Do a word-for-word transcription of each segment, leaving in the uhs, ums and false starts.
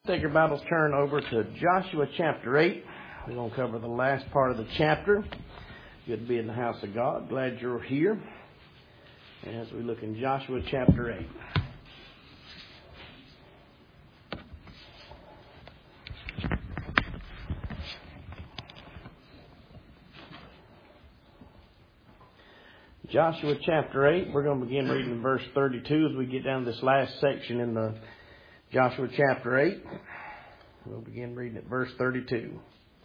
Take your Bibles, turn over to Joshua chapter eight. We're going to cover the last part of the chapter. Good to be in the house of God. Glad you're here. As we look in Joshua chapter eight. Joshua chapter eight, we're going to begin reading in verse thirty-two as we get down to this last section in the Joshua chapter eight. We'll begin reading at verse thirty-two.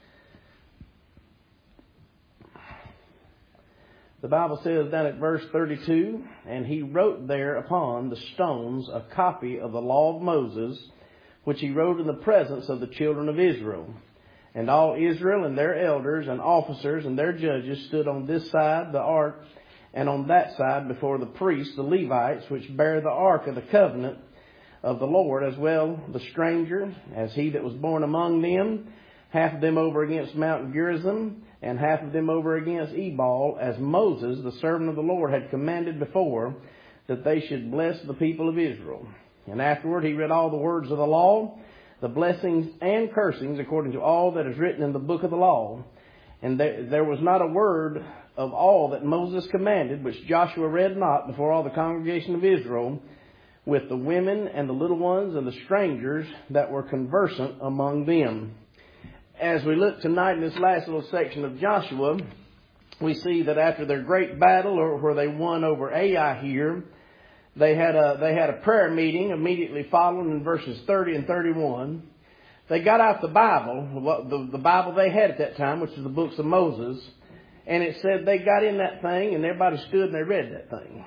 The Bible says down at verse thirty-two, "And he wrote there upon the stones a copy of the law of Moses, which he wrote in the presence of the children of Israel. And all Israel and their elders and officers and their judges stood on this side the ark, and on that side before the priests, the Levites, which bear the ark of the covenant of the Lord, as well the stranger, as he that was born among them, half of them over against Mount Gerizim, and half of them over against Ebal, as Moses, the servant of the Lord, had commanded before, that they should bless the people of Israel. And afterward he read all the words of the law, the blessings and cursings, according to all that is written in the book of the law. And there, there was not a word of all that Moses commanded, which Joshua read not before all the congregation of Israel, with the women and the little ones and the strangers that were conversant among them." As we look tonight in this last little section of Joshua, we see that after their great battle, or where they won over Ai here, they had a they had a prayer meeting immediately following in verses thirty and thirty-one. They got out the Bible, the, the Bible they had at that time, which is the books of Moses, and it said they got in that thing and everybody stood and they read that thing.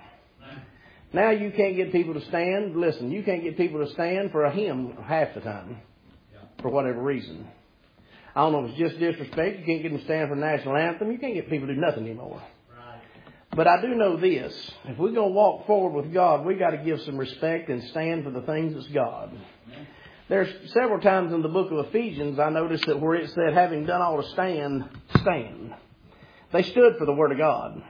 Now you can't get people to stand. Listen, you can't get people to stand for a hymn half the time, for whatever reason. I don't know if it's just disrespect. You can't get them to stand for the national anthem. You can't get people to do nothing anymore. Right. But I do know this. If we're going to walk forward with God, we got to give some respect and stand for the things that's God. Yeah. There's several times in the book of Ephesians I noticed that where it said, having done all to stand, stand. They stood for the Word of God.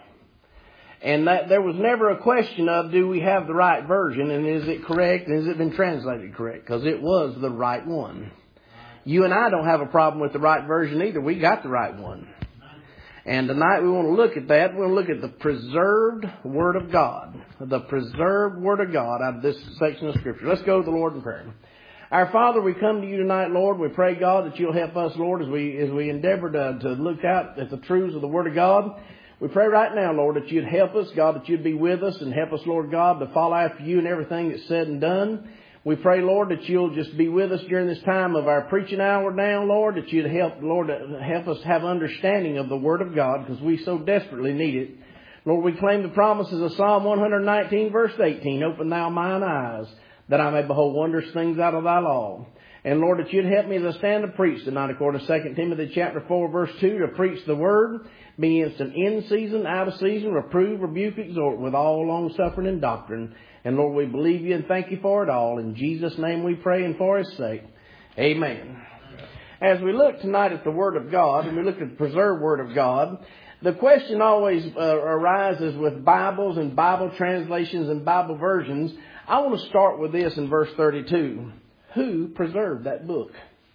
And that there was never a question of, do we have the right version, and is it correct, and has it been translated correct? Because it was the right one. You and I don't have a problem with the right version either. We got the right one. And tonight we want to look at that. We want to look at the preserved Word of God. The preserved Word of God out of this section of Scripture. Let's go to the Lord in prayer. Our Father, we come to you tonight, Lord. We pray, God, that you'll help us, Lord, as we as we endeavor to, to look out at the truths of the Word of God. We pray right now, Lord, that you'd help us, God, that you'd be with us and help us, Lord God, to follow after you in everything that's said and done. We pray, Lord, that you'll just be with us during this time of our preaching hour now, Lord, that you'd help, Lord, help us have understanding of the Word of God, because we so desperately need it. Lord, we claim the promises of Psalm one nineteen, verse eighteen, "Open thou mine eyes, that I may behold wondrous things out of thy law." And Lord, that you'd help me as I stand to preach tonight, according to Second Timothy chapter four, verse two, to preach the word, be instant in season, out of season, reprove, rebuke, exhort, with all long suffering and doctrine. And Lord, we believe you and thank you for it all. In Jesus' name we pray and for his sake. Amen. As we look tonight at the Word of God, and we look at the preserved Word of God, the question always uh, arises with Bibles and Bible translations and Bible versions. I want to start with this in verse thirty-two. Who preserved that book?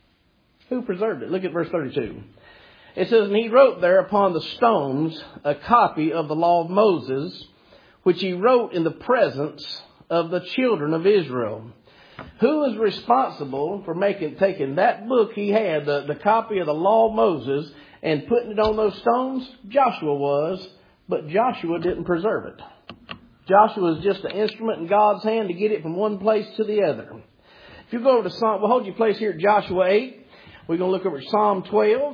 Who preserved it? Look at verse thirty-two. It says, "And he wrote there upon the stones a copy of the law of Moses, which he wrote in the presence of the children of Israel." Who was responsible for making taking that book he had, the, the copy of the law of Moses, and putting it on those stones? Joshua was, but Joshua didn't preserve it. Joshua was just an instrument in God's hand to get it from one place to the other. If you go over to Psalm, we'll hold your place here at Joshua eight. We're going to look over at Psalm twelve.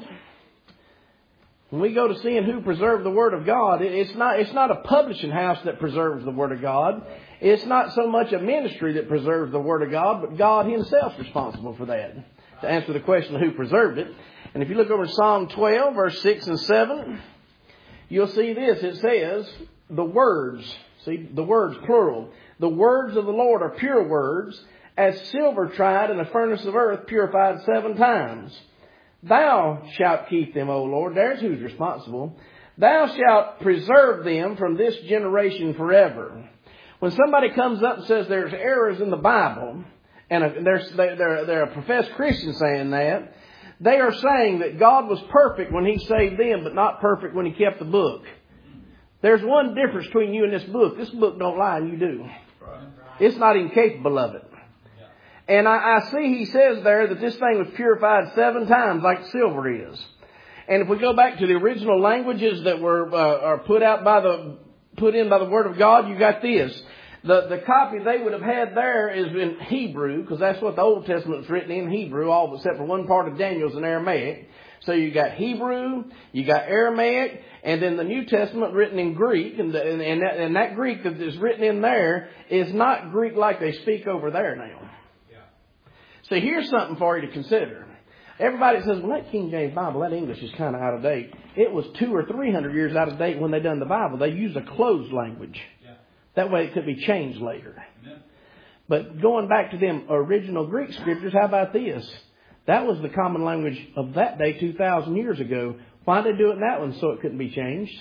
When we go to seeing who preserved the Word of God, it's not, it's not a publishing house that preserves the Word of God. It's not so much a ministry that preserves the Word of God, but God himself is responsible for that, to answer the question of who preserved it. And if you look over Psalm twelve, verse six and seven, you'll see this. It says, the words, see, the words plural, "The words of the Lord are pure words, as silver tried in a furnace of earth, purified seven times. Thou shalt keep them, O Lord." There's who's responsible. "Thou shalt preserve them from this generation forever." When somebody comes up and says there's errors in the Bible, and a, they're, they're, they're a professed Christian saying that, they are saying that God was perfect when He saved them, but not perfect when He kept the book. There's one difference between you and this book. This book don't lie and you do. It's not even capable of it. And I, I see He says there that this thing was purified seven times like silver is. And if we go back to the original languages that were uh, are put out by the put in by the Word of God, you got this. The the copy they would have had there is in Hebrew, because that's what the Old Testament's written in Hebrew, all except for one part of Daniel's in Aramaic. So you got Hebrew, you got Aramaic, and then the New Testament written in Greek, and the, and, and, that, and that Greek that is written in there is not Greek like they speak over there now. Yeah. So here's something for you to consider. Everybody says, well, that King James Bible, that English is kind of out of date. It was two or three hundred years out of date when they done the Bible. They used a closed language. Yeah. That way it could be changed later. Amen. But going back to them original Greek scriptures, how about this? That was the common language of that day two thousand years ago. Why did they do it in that one so it couldn't be changed?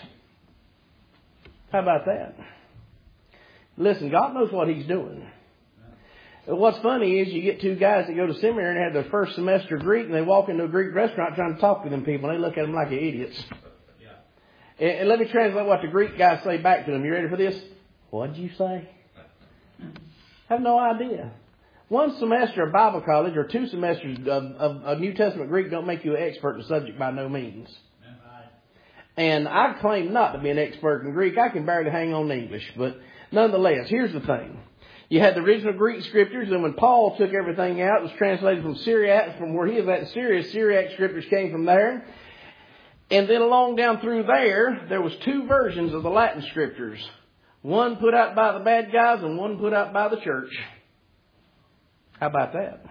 How about that? Listen, God knows what He's doing. What's funny is you get two guys that go to seminary and have their first semester Greek, and they walk into a Greek restaurant trying to talk to them people, and they look at them like idiots. Yeah. And, and let me translate what the Greek guys say back to them. You ready for this? What'd you say? I have no idea. One semester of Bible college or two semesters of, of, of New Testament Greek don't make you an expert in the subject by no means. And I claim not to be an expert in Greek. I can barely hang on to English. But nonetheless, here's the thing. You had the original Greek scriptures, and when Paul took everything out, it was translated from Syriac, from where he was at in Syria. Syriac scriptures came from there. And then along down through there, there was two versions of the Latin scriptures. One put out by the bad guys and one put out by the church. How about that?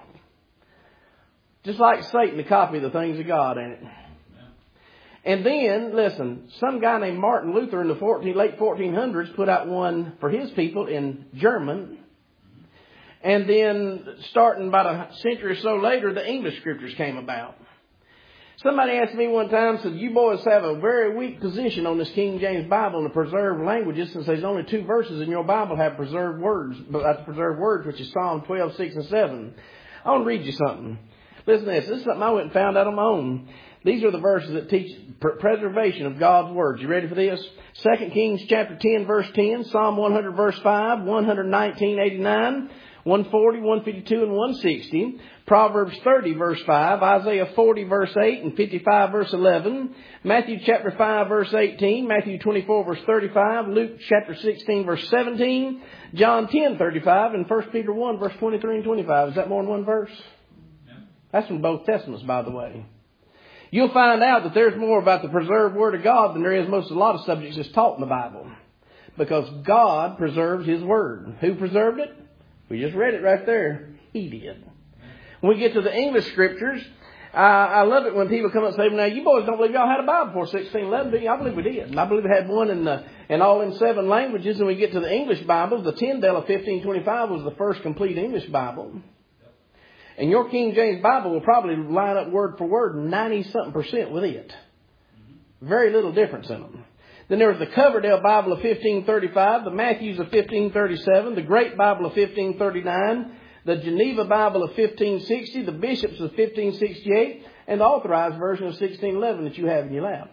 Just like Satan to copy the things of God, ain't it? And then, listen, some guy named Martin Luther in the fourteen, late fourteen hundreds put out one for his people in German. And then, starting about a century or so later, the English scriptures came about. Somebody asked me one time, said, you boys have a very weak position on this King James Bible and the preserved languages, since there's only two verses in your Bible have preserved words, but preserved words, which is Psalm twelve, six and seven. I want to read you something. Listen to this. This is something I went and found out on my own. These are the verses that teach preservation of God's words. You ready for this? Second Kings chapter ten, verse ten, Psalm one hundred, verse five, one nineteen, eighty-nine, one forty, one fifty-two, and one sixty. Proverbs thirty, verse five, Isaiah forty, verse eight, and fifty-five, verse eleven. Matthew chapter five, verse eighteen, Matthew twenty-four, verse thirty-five, Luke chapter sixteen, verse seventeen, John ten, thirty-five, and First Peter one, verse twenty-three and twenty-five. Is that more than one verse? That's from both Testaments, by the way. You'll find out that there's more about the preserved Word of God than there is most of a lot of subjects that's taught in the Bible. Because God preserves His Word. Who preserved it? We just read it right there. He did. When we get to the English Scriptures, uh, I love it when people come up and say, now you boys don't believe y'all had a Bible before sixteen eleven, do you? I believe we did. And I believe we had one in, the, in all in seven languages. And we get to the English Bible, the Tyndale of fifteen twenty-five was the first complete English Bible. And your King James Bible will probably line up word for word ninety-something percent with it. Very little difference in them. Then there was the Coverdale Bible of fifteen thirty-five, the Matthews of fifteen thirty-seven, the Great Bible of fifteen thirty-nine, the Geneva Bible of fifteen sixty, the Bishops of fifteen sixty-eight, and the Authorized Version of sixteen eleven that you have in your lap.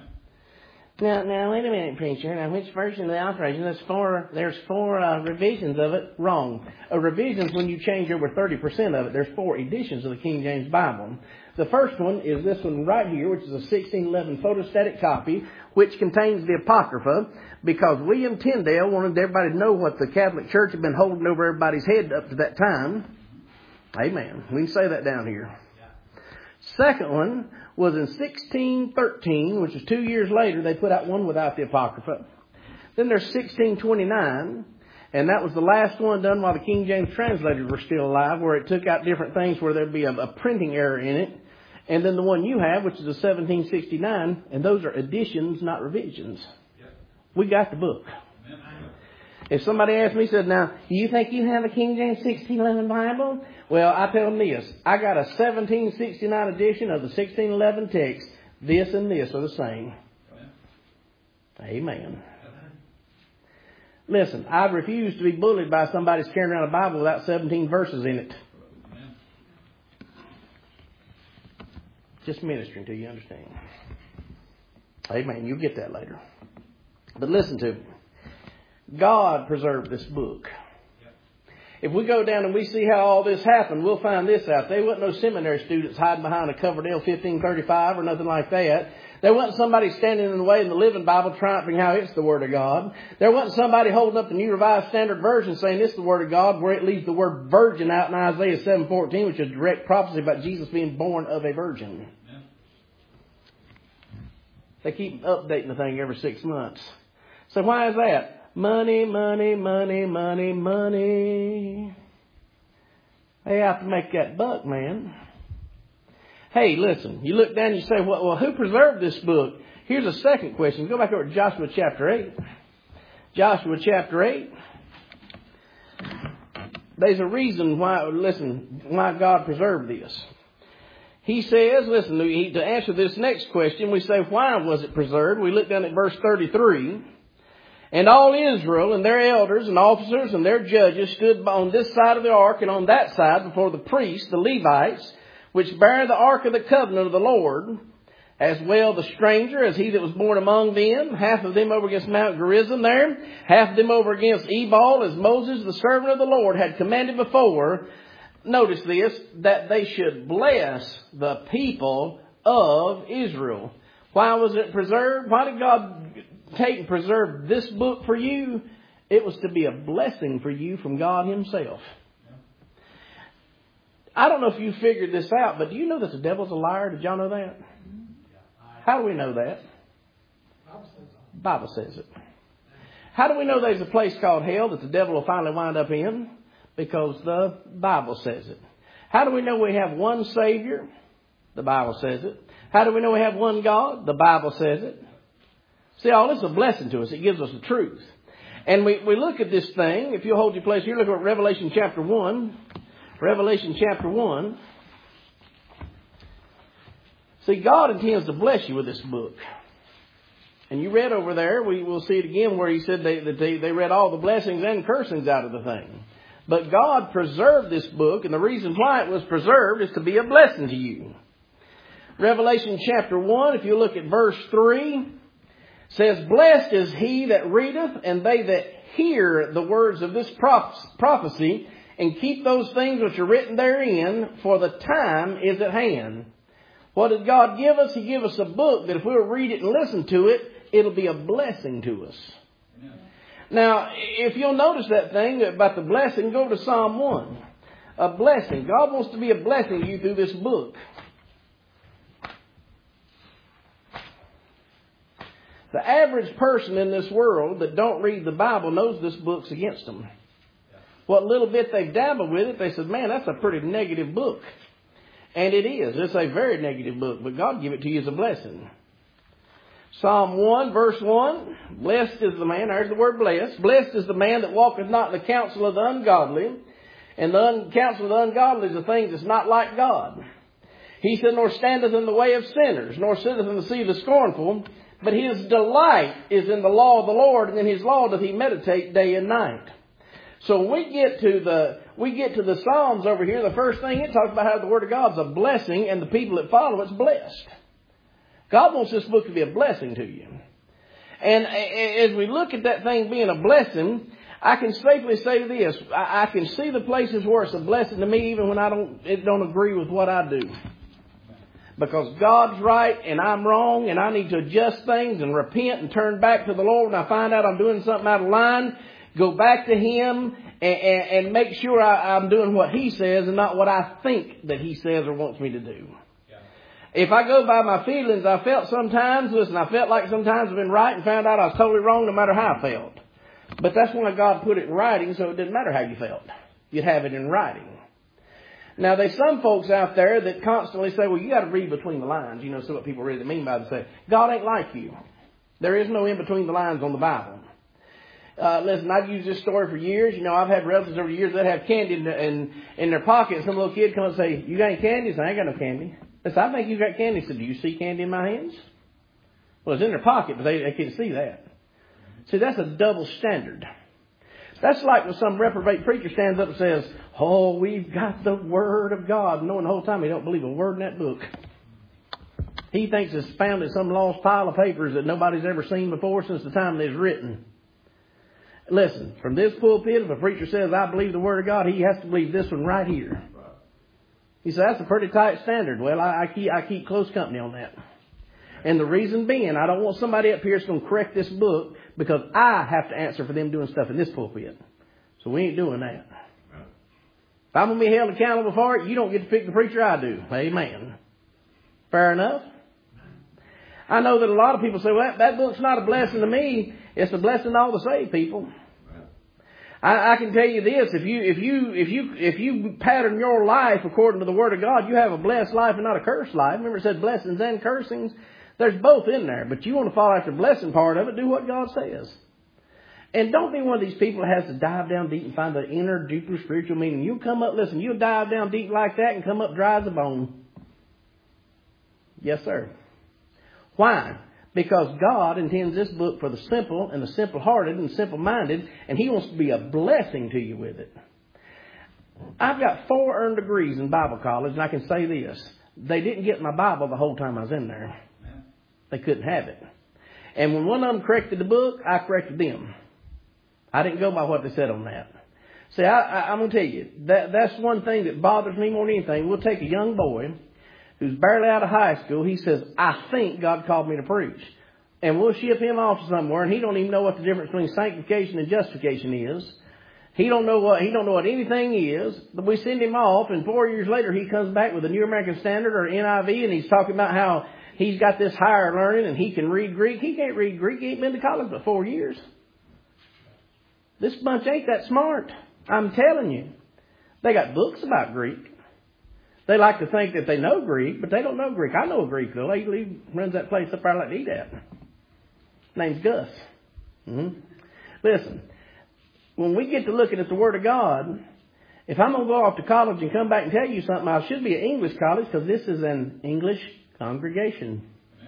Now, now, wait a minute, preacher. Now, which version of the Authorized? There's four, there's four uh, revisions of it. Wrong. A revision is when you change over thirty percent of it. There's four editions of the King James Bible. The first one is this one right here, which is a sixteen eleven photostatic copy, which contains the Apocrypha, because William Tyndale wanted everybody to know what the Catholic Church had been holding over everybody's head up to that time. Amen. We can say that down here. Second one was in sixteen thirteen, which is two years later. They put out one without the Apocrypha. Then there's sixteen twenty-nine, and that was the last one done while the King James translators were still alive, where it took out different things where there'd be a, a printing error in it. And then the one you have, which is a seventeen sixty-nine, and those are additions, not revisions. Yep. We got the book. Amen. If somebody asked me, said, now, do you think you have a King James sixteen eleven Bible? Well, I tell them this. I got a seventeen sixty-nine edition of the sixteen eleven text. This and this are the same. Amen. Amen. Listen, I refuse to be bullied by somebody carrying around a Bible without seventeen verses in it. Just ministering to you, understand? Amen. You'll get that later. But listen to me. God preserved this book. If we go down and we see how all this happened, we'll find this out. There wasn't no seminary students hiding behind a Coverdale fifteen thirty-five or nothing like that. There wasn't somebody standing in the way in the Living Bible triumphing how it's the Word of God. There wasn't somebody holding up the New Revised Standard Version saying it's the Word of God, where it leaves the word virgin out in Isaiah seven fourteen, which is direct prophecy about Jesus being born of a virgin. Yeah. They keep updating the thing every six months. So why is that? Money, money, money, money, money. They have to make that buck, man. Hey, listen, you look down and you say, well, well, who preserved this book? Here's a second question. Go back over to Joshua chapter eight. Joshua chapter eight. There's a reason why, listen, why God preserved this. He says, listen, to answer this next question, we say, why was it preserved? We look down at verse thirty-three. And all Israel and their elders and officers and their judges stood on this side of the ark and on that side before the priests, the Levites, which bear the ark of the covenant of the Lord, as well the stranger as he that was born among them, half of them over against Mount Gerizim there, half of them over against Ebal, as Moses, the servant of the Lord, had commanded before. Notice this, that they should bless the people of Israel. Why was it preserved? Why did God take and preserve this book for you? It was to be a blessing for you from God Himself. I don't know if you figured this out, but do you know that the devil's a liar? Did y'all know that? How do we know that? The Bible says it. How do we know there's a place called hell that the devil will finally wind up in? Because the Bible says it. How do we know we have one Savior? The Bible says it. How do we know we have one God? The Bible says it. See, all this is a blessing to us. It gives us the truth. And we, we look at this thing. If you'll hold your place here, look at Revelation chapter one. Revelation chapter one. See, God intends to bless you with this book. And you read over there, we will see it again, where He said they, that they, they read all the blessings and cursings out of the thing. But God preserved this book, and the reason why it was preserved is to be a blessing to you. Revelation chapter one, if you look at verse three, says, blessed is he that readeth, and they that hear the words of this prophecy, and keep those things which are written therein, for the time is at hand. What did God give us? He gave us a book that if we will read it and listen to it, it'll be a blessing to us. Amen. Now, if you'll notice that thing about the blessing, go to Psalm one. A blessing. God wants to be a blessing to you through this book. The average person in this world that don't read the Bible knows this book's against them. What little bit they've dabbled with it, they said, man, that's a pretty negative book. And it is. It's a very negative book, but God give it to you as a blessing. Psalm one, verse one, blessed is the man, there's the word blessed. Blessed is the man that walketh not in the counsel of the ungodly, and the un- counsel of the ungodly is the thing that's not like God. He said, nor standeth in the way of sinners, nor sitteth in the seat of the scornful, but his delight is in the law of the Lord, and in his law doth he meditate day and night. So when we get to the we get to the Psalms over here, the first thing it talks about how the Word of God's a blessing, and the people that follow it's blessed. God wants this book to be a blessing to you. And as we look at that thing being a blessing, I can safely say this. I can see the places where it's a blessing to me even when I don't it don't agree with what I do. Because God's right and I'm wrong and I need to adjust things and repent and turn back to the Lord. And I find out I'm doing something out of line, go back to Him and, and, and make sure I, I'm doing what He says and not what I think that He says or wants me to do. Yeah. If I go by my feelings, I felt sometimes, listen, I felt like sometimes I've been right and found out I was totally wrong no matter how I felt. But that's why God put it in writing, so it didn't matter how you felt. You'd have it in writing. Now, there's some folks out there that constantly say, well, you got to read between the lines. You know, so what people really mean by that. Say, God ain't like you. There is no in between the lines on the Bible. Uh, listen, I've used this story for years. You know, I've had relatives over the years that have candy in, in, in their pocket. Some little kid comes and say, you got any candy? I say, I ain't got no candy. I said, I think you got candy. I said, do you see candy in my hands? Well, it's in their pocket, but they, they can't see that. See, that's a double standard. That's like when some reprobate preacher stands up and says, oh, we've got the Word of God, knowing the whole time he don't believe a word in that book. He thinks it's found in some lost pile of papers that nobody's ever seen before since the time it was written. Listen, from this pulpit, if a preacher says, I believe the Word of God, he has to believe this one right here. He said, that's a pretty tight standard. Well, I, I, keep, I keep close company on that. And the reason being, I don't want somebody up here that's going to correct this book because I have to answer for them doing stuff in this pulpit. So we ain't doing that. If I'm going to be held accountable for it, you don't get to pick the preacher, I do. Amen. Fair enough? I know that a lot of people say, well, that, that book's not a blessing to me. It's a blessing to all the saved people. I, I can tell you this, if you, if you, if you, if you pattern your life according to the Word of God, you have a blessed life and not a cursed life. Remember it said blessings and cursings. There's both in there, but you want to follow after the blessing part of it, do what God says. And don't be one of these people that has to dive down deep and find the inner, deeper spiritual meaning. You come up, listen, you'll dive down deep like that and come up dry as a bone. Yes, sir. Why? Because God intends this book for the simple and the simple-hearted and simple-minded, and He wants to be a blessing to you with it. I've got four earned degrees in Bible college, and I can say this. They didn't get my Bible the whole time I was in there. They couldn't have it. And when one of them corrected the book, I corrected them. I didn't go by what they said on that. See, I, I, I'm going to tell you, that that's one thing that bothers me more than anything. We'll take a young boy who's barely out of high school. He says, I think God called me to preach. And we'll ship him off somewhere, and he don't even know what the difference between sanctification and justification is. He don't know what he don't know what anything is. But we send him off, and four years later he comes back with a New American Standard or N I V, and he's talking about how he's got this higher learning and he can read Greek. He can't read Greek. He ain't been to college but four years. This bunch ain't that smart. I'm telling you. They got books about Greek. They like to think that they know Greek, but they don't know Greek. I know a Greek though. He runs that place up there I like to eat at. Name's Gus. Mm-hmm. Listen, when we get to looking at the Word of God, if I'm going to go off to college and come back and tell you something, I should be at English college because this is an English congregation.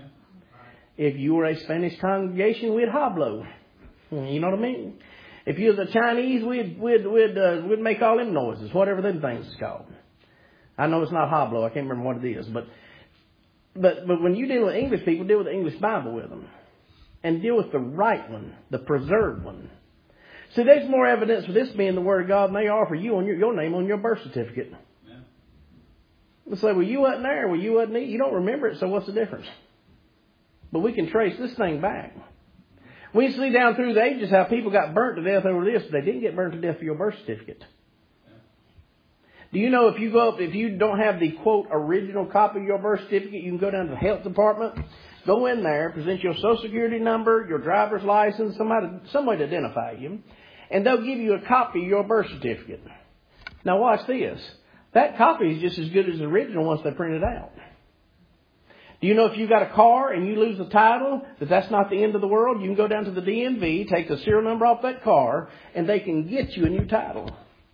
If you were a Spanish congregation, we'd hoblo. You know what I mean? If you was a Chinese, we'd we'd we'd uh, we'd make all them noises, whatever them things is called. I know it's not hoblo. I can't remember what it is, but but but when you deal with English people, deal with the English Bible with them, and deal with the right one, the preserved one. See, there's more evidence for this being the Word of God than they are for you on your, your name on your birth certificate. Yeah. They'll say, well, you wasn't there. Well, you wasn't there. You don't remember it, so what's the difference? But we can trace this thing back. We see down through the ages how people got burnt to death over this. They didn't get burnt to death for your birth certificate. Yeah. Do you know if you go up, if you don't have the, quote, original copy of your birth certificate, you can go down to the health department, go in there, present your social security number, your driver's license, somebody, some way to identify you, and they'll give you a copy of your birth certificate. Now watch this. That copy is just as good as the original once they print it out. Do you know if you got a car and you lose the title, that that's not the end of the world? You can go down to the D M V, take the serial number off that car, and they can get you a new title.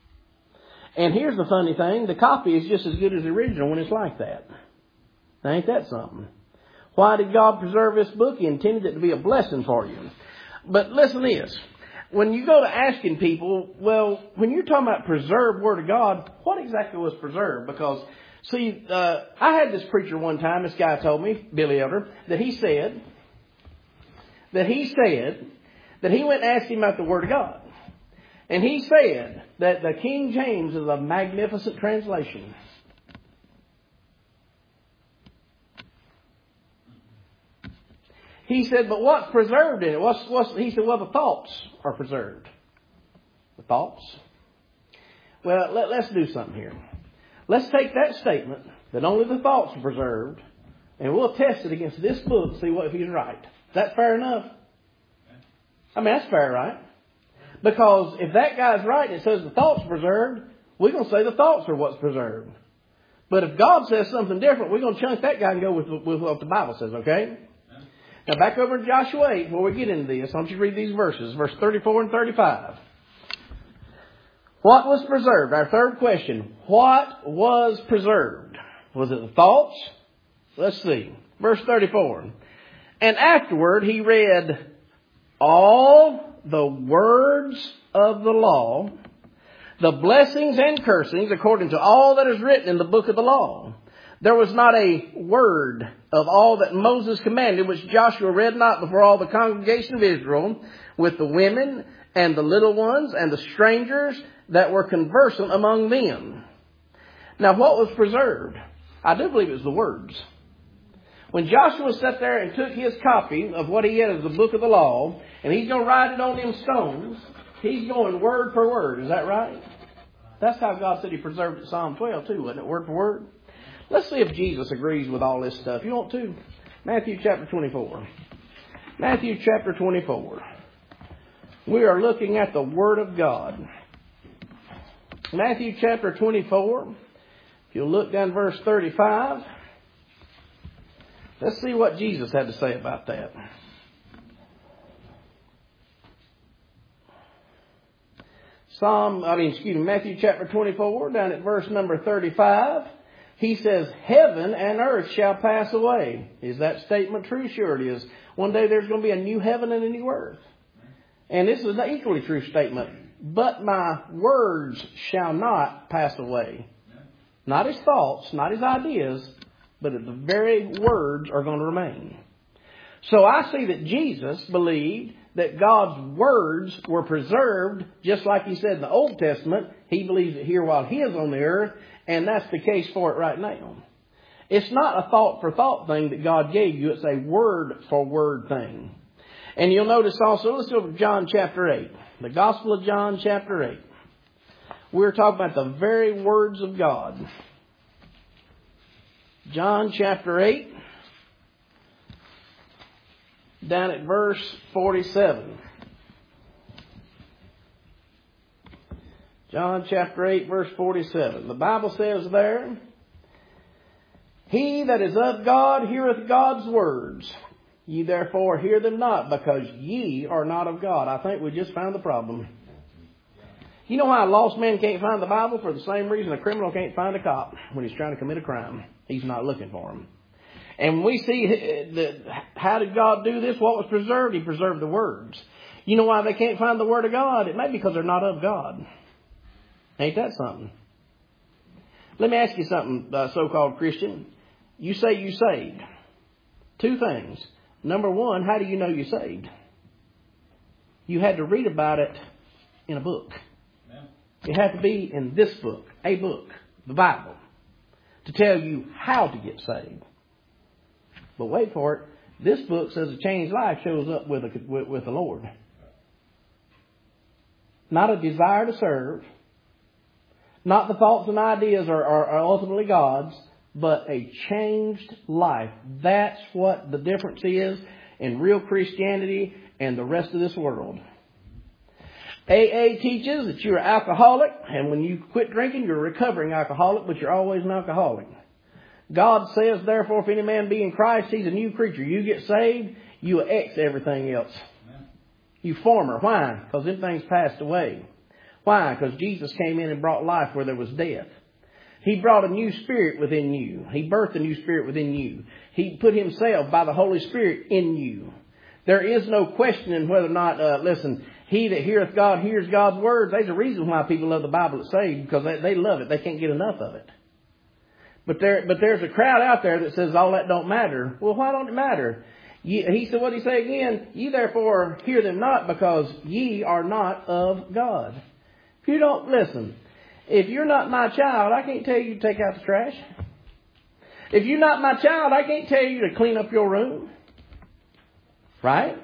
And here's the funny thing. The copy is just as good as the original when it's like that. Now, ain't that something? Why did God preserve this book? He intended it to be a blessing for you. But listen to this. When you go to asking people, well, when you're talking about preserved Word of God, what exactly was preserved? Because, see, uh, I had this preacher one time, this guy told me, Billy Elder, that he said, that he said, that he went and asked him about the Word of God. And he said that the King James is a magnificent translation. He said, but what's preserved in it? What's, what's, he said, well, the thoughts are preserved. The thoughts? Well, let, let's do something here. Let's take that statement, that only the thoughts are preserved, and we'll test it against this book to see what if he's right. Is that fair enough? I mean, that's fair, right? Because if that guy's right and it says the thoughts are preserved, we're going to say the thoughts are what's preserved. But if God says something different, we're going to chunk that guy and go with, with what the Bible says, okay? Now back over in Joshua eight, before we get into this, I want you to read these verses, verse thirty-four and thirty-five. What was preserved? Our third question. What was preserved? Was it the thoughts? Let's see. Verse thirty-four. And afterward he read all the words of the law, the blessings and cursings, according to all that is written in the book of the law. There was not a word of all that Moses commanded, which Joshua read not before all the congregation of Israel, with the women and the little ones and the strangers that were conversant among them. Now, what was preserved? I do believe it was the words. When Joshua sat there and took his copy of what he had as the book of the law, and he's going to write it on them stones, he's going word for word. Is that right? That's how God said He preserved it, Psalm twelve too, wasn't it? Word for word. Let's see if Jesus agrees with all this stuff. You want to? Matthew chapter twenty-four. Matthew chapter twenty-four. We are looking at the Word of God. Matthew chapter twenty-four. If you'll look down verse thirty-five. Let's see what Jesus had to say about that. Psalm, I mean, excuse me, Matthew chapter twenty-four, down at verse number thirty-five. He says, heaven and earth shall pass away. Is that statement true? Sure it is. One day there's going to be a new heaven and a new earth. And this is an equally true statement. But my words shall not pass away. Not his thoughts, not his ideas, but the very words are going to remain. So I see that Jesus believed that God's words were preserved, just like He said in the Old Testament. He believes it here while He is on the earth, and that's the case for it right now. It's not a thought-for-thought thing that God gave you. It's a word-for-word thing. And you'll notice also, let's go to John chapter eight. The Gospel of John chapter eight. We're talking about the very words of God. John chapter eight. Down at verse forty-seven. John chapter eight, verse forty-seven. The Bible says there, He that is of God heareth God's words. Ye therefore hear them not, because ye are not of God. I think we just found the problem. You know why a lost man can't find the Bible? For the same reason a criminal can't find a cop when he's trying to commit a crime. He's not looking for him. And we see that, how did God do this? What was preserved? He preserved the words. You know why they can't find the Word of God? It may be because they're not of God. Ain't that something? Let me ask you something, uh, so-called Christian. You say you saved. Two things. Number one, how do you know you're saved? You had to read about it in a book. It had to be in this book, a book, the Bible, to tell you how to get saved. But wait for it. This book says a changed life shows up with, a, with, with the Lord. Not a desire to serve. Not the thoughts and ideas are, are, are ultimately God's, but a changed life. That's what the difference is in real Christianity and the rest of this world. A A teaches that you're an alcoholic, and when you quit drinking, you're a recovering alcoholic, but you're always an alcoholic. God says, therefore, if any man be in Christ, he's a new creature. You get saved, you X everything else. Amen. You former. Why? Because them things passed away. Why? Because Jesus came in and brought life where there was death. He brought a new spirit within you. He birthed a new spirit within you. He put Himself by the Holy Spirit in you. There is no questioning whether or not, uh, listen, he that heareth God hears God's words. There's a reason why people love the Bible at saved, because they, they love it. They can't get enough of it. But there, but there's a crowd out there that says all that don't matter. Well, why don't it matter? Ye, he said, what did He say again? Ye therefore hear them not, because ye are not of God. If you don't listen, if you're not my child, I can't tell you to take out the trash. If you're not my child, I can't tell you to clean up your room. Right?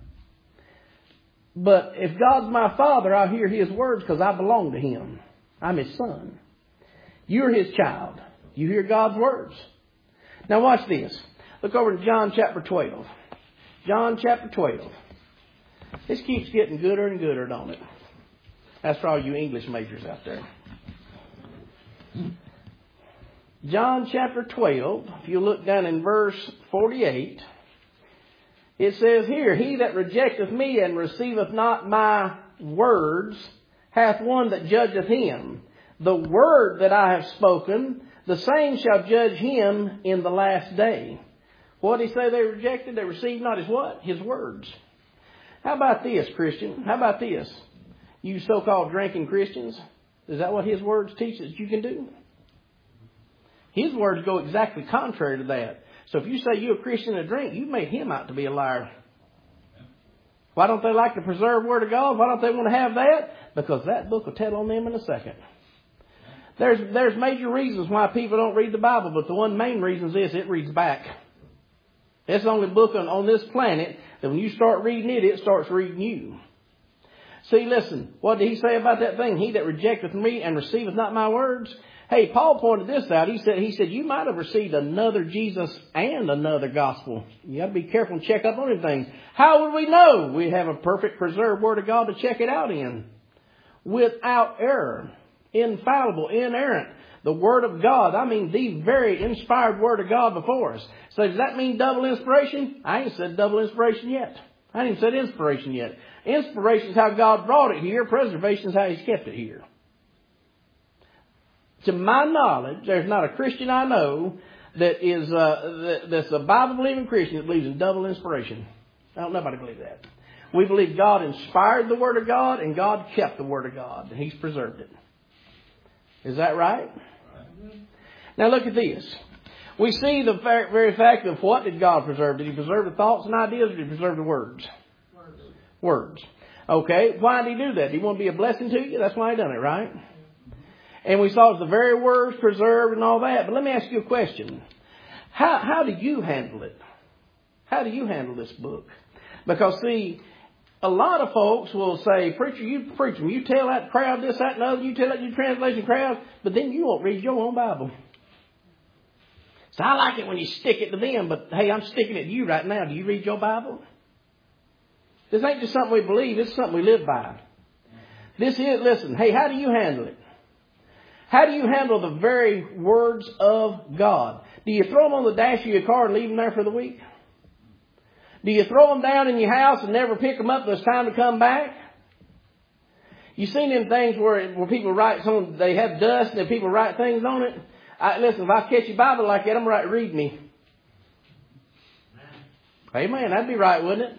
But if God's my Father, I'll hear His words because I belong to Him. I'm His son. You're His child. You hear God's words. Now watch this. Look over to John chapter twelve. John chapter twelve. This keeps getting gooder and gooder, don't it? That's for all you English majors out there. John chapter twelve, if you look down in verse forty-eight, it says here, He that rejecteth me and receiveth not my words hath one that judgeth him. The word that I have spoken, the same shall judge him in the last day. What did He say they rejected? They received not His what? His words. How about this, Christian? How about this? You so-called drinking Christians, is that what His words teach that you can do? His words go exactly contrary to that. So if you say you're a Christian and drink, you've made him out to be a liar. Why don't they like to preserve the Word of God? Why don't they want to have that? Because that book will tell on them in a second. There's there's major reasons why people don't read the Bible, but the one main reason is it reads back. It's the only book on, on this planet that when you start reading it, it starts reading you. See, listen, what did he say about that thing? He that rejecteth me and receiveth not my words. Hey, Paul pointed this out. He said, he said, you might have received another Jesus and another gospel. You got to be careful and check up on these things. How would we know? We have a perfect preserved Word of God to check it out in. Without error. Infallible, inerrant. The Word of God. I mean, the very inspired Word of God before us. So does that mean double inspiration? I ain't said double inspiration yet. I ain't even said inspiration yet. Inspiration is how God brought it here. Preservation is how He's kept it here. To my knowledge, there's not a Christian I know that is uh, that, that's a Bible-believing Christian that believes in double inspiration. I don't nobody believe that. We believe God inspired the Word of God and God kept the Word of God. And He's preserved it. Is that right? Now look at this. We see the very fact of what did God preserve? Did He preserve the thoughts and ideas or did He preserve the words? Words. Words. Okay. Why did He do that? Did He want to be a blessing to you? That's why He done it, right? And we saw the very words preserved and all that. But let me ask you a question. How, how do you handle it? How do you handle this book? Because, see, a lot of folks will say, preacher, you preach them. You tell that crowd this, that, and the other. You tell that your translation crowd. But then you won't read your own Bible. So I like it when you stick it to them. But, hey, I'm sticking it to you right now. Do you read your Bible? This ain't just something we believe. It's something we live by. This is, listen, hey, how do you handle it? How do you handle the very words of God? Do you throw them on the dash of your car and leave them there for the week? Do you throw them down in your house and never pick them up when it's time to come back? You seen them things where where people write some, they have dust and people write things on it? I, listen, if I catch your Bible like that, I'm right, read me. Amen. That'd be right, wouldn't it?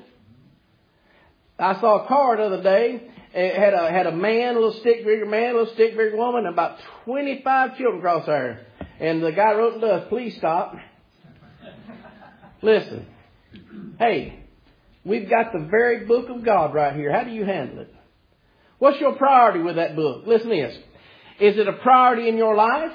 I saw a car the other day. It had a had a man, a little stick figure man, a little stick figure woman, and about twenty-five children across there. And the guy wrote in dust, please stop. Listen. Hey, we've got the very book of God right here. How do you handle it? What's your priority with that book? Listen to this. Is it a priority in your life?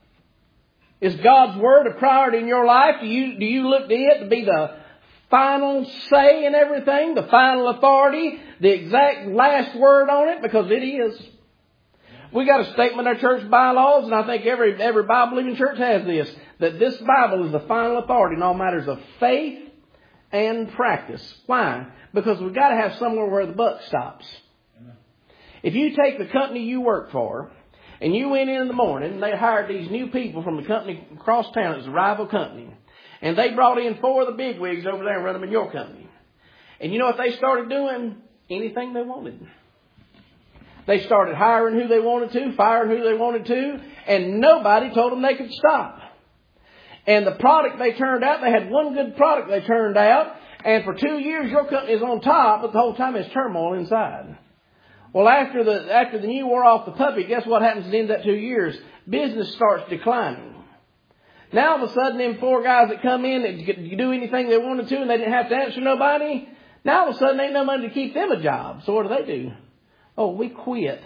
Is God's Word a priority in your life? Do you, do you look to it to be the final say in everything? The final authority? The exact last word on it? Because it is. We got a statement in our church bylaws, and I think every, every Bible-believing church has this, that this Bible is the final authority in all matters of faith and practice. Why? Because we've got to have somewhere where the buck stops. Amen. If you take the company you work for, and you went in in the morning, and they hired these new people from the company across town, it's a rival company, and they brought in four of the bigwigs over there and run them in your company. And you know what they started doing? Anything they wanted. They started hiring who they wanted to, firing who they wanted to, and nobody told them they could stop. And the product they turned out, they had one good product they turned out. And for two years, your company is on top, but the whole time it's turmoil inside. Well, after the after the new wore off the puppy, guess what happens at the end of that two years? Business starts declining. Now, all of a sudden, them four guys that come in and could do anything they wanted to and they didn't have to answer nobody, now all of a sudden, ain't no money to keep them a job. So what do they do? Oh, we quit.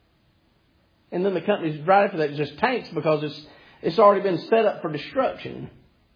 And then the company's right after that just tanks because it's It's already been set up for destruction.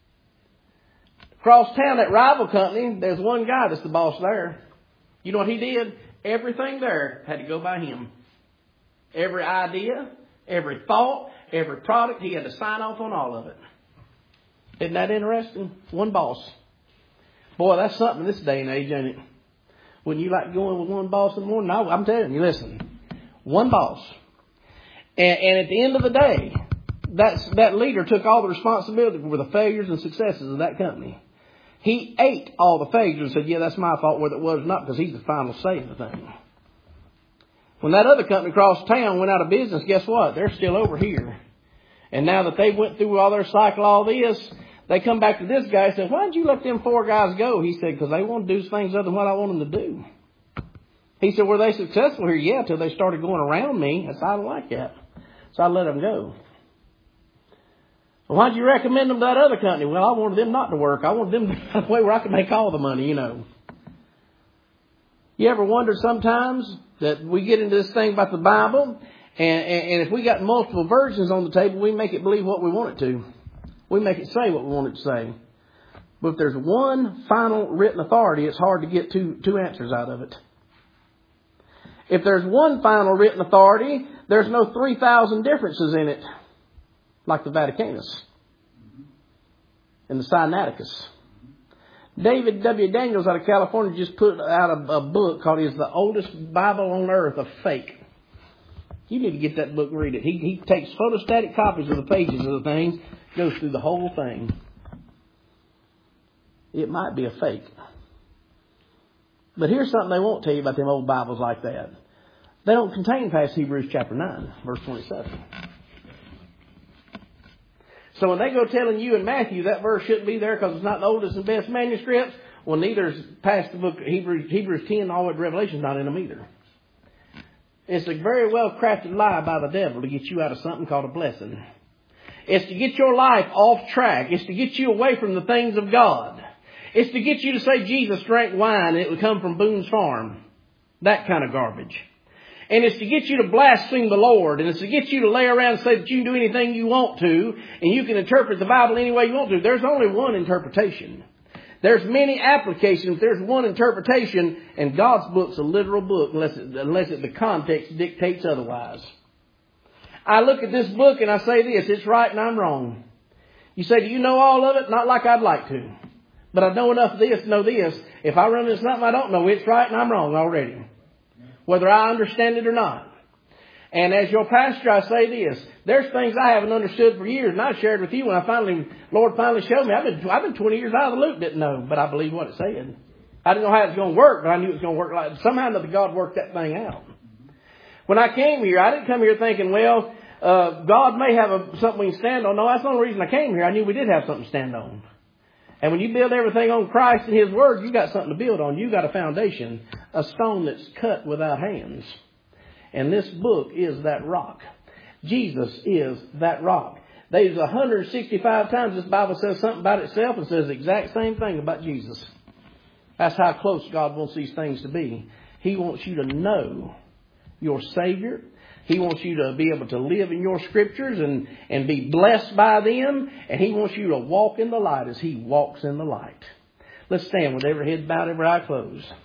Across town, that rival company, there's one guy that's the boss there. You know what he did? Everything there had to go by him. Every idea, every thought, every product, he had to sign off on all of it. Isn't that interesting? One boss. Boy, that's something this day and age, ain't it? Wouldn't you like going with one boss in the morning? No, I'm telling you, listen. One boss. And, and at the end of the day, That's, that leader took all the responsibility for the failures and successes of that company. He ate all the failures and said, yeah, that's my fault, whether it was or not, because he's the final say in the thing. When that other company across town went out of business, guess what? They're still over here. And now that they went through all their cycle, all this, they come back to this guy and say, why did you let them four guys go? He said, because they want to do things other than what I want them to do. He said, were they successful here? Yeah, until they started going around me. I said, I don't like that. So I let them go. Well, why'd you recommend them to that other company? Well, I wanted them not to work. I wanted them to find a way where I could make all the money, you know. You ever wonder sometimes that we get into this thing about the Bible, and, and, and if we got multiple versions on the table, we make it believe what we want it to. We make it say what we want it to say. But if there's one final written authority, it's hard to get two, two answers out of it. If there's one final written authority, there's no three thousand differences in it, like the Vaticanus and the Sinaiticus. David W. Daniels out of California just put out a, a book called "Is the Oldest Bible on Earth a Fake?" You need to get that book and read it. He, he takes photostatic copies of the pages of the thing, goes through the whole thing. It might be a fake. But here's something they won't tell you about them old Bibles like that. They don't contain past Hebrews chapter nine, verse twenty-seven. So when they go telling you in Matthew that verse shouldn't be there because it's not the oldest and best manuscripts, well, neither is past the book of Hebrews, Hebrews ten all the way to Revelation not in them either. It's a very well crafted lie by the devil to get you out of something called a blessing. It's to get your life off track. It's to get you away from the things of God. It's to get you to say Jesus drank wine and it would come from Boone's Farm. That kind of garbage. And it's to get you to blaspheme the Lord. And it's to get you to lay around and say that you can do anything you want to. And you can interpret the Bible any way you want to. There's only one interpretation. There's many applications. There's one interpretation. And God's book's a literal book unless, it, unless it, the context dictates otherwise. I look at this book and I say this. It's right and I'm wrong. You say, do you know all of it? Not like I'd like to. But I know enough of this to know this. If I run into something I don't know, it's right and I'm wrong already. Whether I understand it or not. And as your pastor, I say this. There's things I haven't understood for years. And I shared with you when I finally, Lord finally showed me. I've been, I've been twenty years out of the loop, didn't know. But I believe what it said. I didn't know how it was going to work, but I knew it was going to work like somehow or other God worked that thing out. When I came here, I didn't come here thinking, well, uh, God may have a, something we can stand on. No, that's the only reason I came here. I knew we did have something to stand on. And when you build everything on Christ and His Word, you got something to build on. You got a foundation, a stone that's cut without hands. And this book is that rock. Jesus is that rock. There's one hundred sixty-five times this Bible says something about itself and says the exact same thing about Jesus. That's how close God wants these things to be. He wants you to know your Savior. He wants you to be able to live in your scriptures and, and be blessed by them. And He wants you to walk in the light as He walks in the light. Let's stand with every head bowed, every eye closed.